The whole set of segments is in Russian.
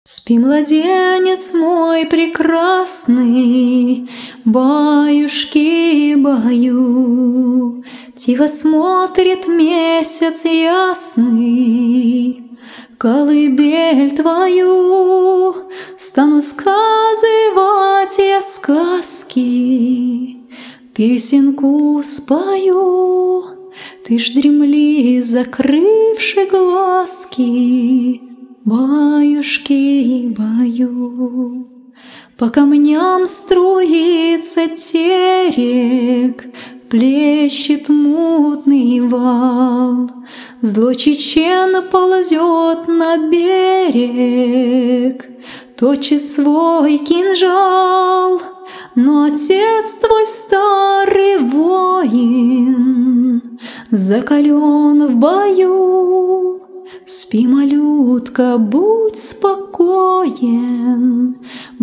Спи, младенец мой прекрасный, баюшки-баю. Тихо смотрит месяц ясный, колыбель твою. Стану сказывать я сказки, песенку спою. Ты ж дремли, закрывши глазки, баюшки-баю. По камням струится терек, плещет мутный вал. Злой чечен ползет на берег, точит свой кинжал. Но отец твой старый воин закален в бою. Спи, малютка, будь спокоен,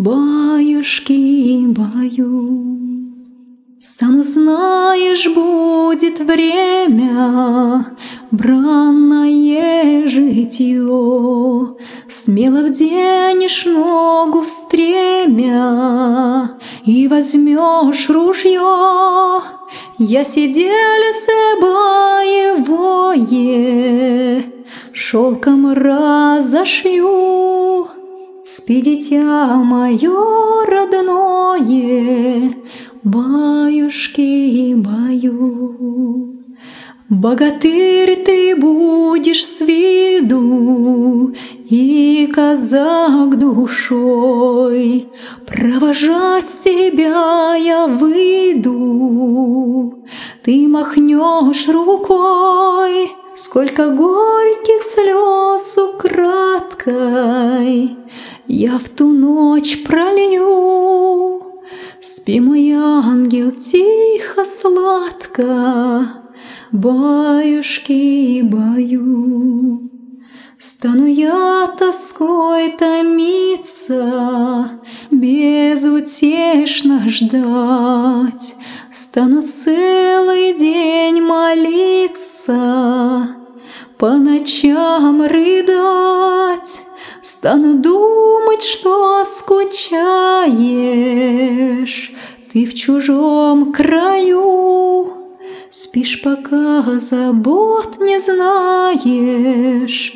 баюшки-баю. Сам узнаешь, будет время, бранное житье. Смело вденешь ногу в стремя и возьмешь ружье. Я сиделице боевое шелком разошью. Спи, дитя мое родное, баюшки-баю. Богатырь ты будешь с виду и казак душой. Провожать тебя я выйду, ты махнешь рукой. Сколько горьких слез украдкой я в ту ночь пролью. Спи, мой ангел, тихо, сладко, баюшки-баю. Стану я тоской томиться, безутешно ждать. Стану целый день молиться, по ночам рыдать. Стану думать, что скучаешь ты в чужом краю. Спишь, пока забот не знаешь,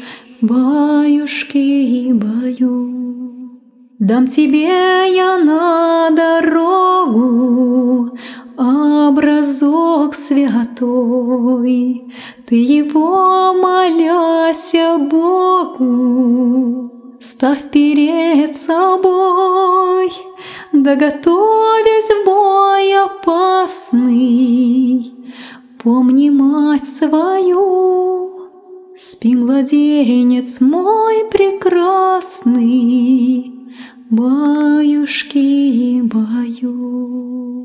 баюшки-баю. Дам тебе я на дорогу образок святой. Ты его, моляся Богу, ставь перед собой. Да готовясь в бой опасный, помни мать свою. Спи, младенец мой прекрасный, баюшки-баю.